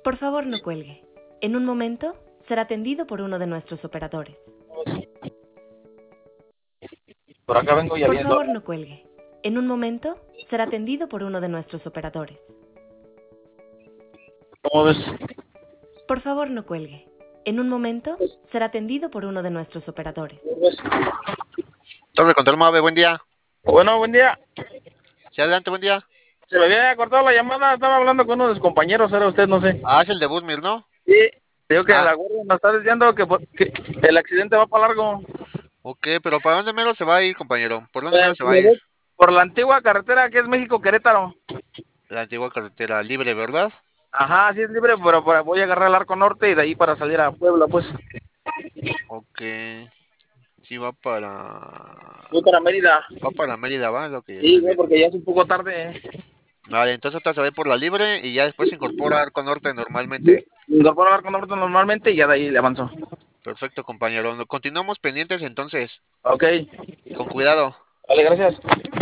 Por favor, no cuelgue. En un momento será atendido por uno de nuestros operadores. Por acá vengo ya Por viendo. favor, no cuelgue. En un momento será atendido por uno de nuestros operadores. ¿Cómo ves? Por favor, no cuelgue. En un momento será atendido por uno de nuestros operadores. ¿Cómo ves? Torre Control Mave, buen día. Bueno, buen día. Sí, adelante, buen día. Se me había cortado la llamada, estaba hablando con uno de sus compañeros, era usted, no sé. Ah, es el de Busmir, ¿no? Sí, digo que Ah, la guardia nos está diciendo que el accidente va para largo. ok, pero ¿para dónde mero se va a ir, compañero? ¿Por dónde mero se va a Me ir? voy por la antigua carretera que es México-Querétaro. La antigua carretera libre, ¿verdad? Ajá, sí es libre, pero voy a agarrar el Arco Norte y de ahí para salir a Puebla, pues. Ok, sí va para... Voy para Mérida. Va para Mérida, ¿va? Es lo que Sí, estoy güey, viendo. porque ya es un poco tarde. Vale, entonces otra se va a ir por la libre y ya después se incorpora Arco Norte normalmente. Incorporo el Arco Norte normalmente y ya de ahí le avanzo. Perfecto, compañero. Continuamos pendientes entonces. Ok, Con cuidado. vale, gracias.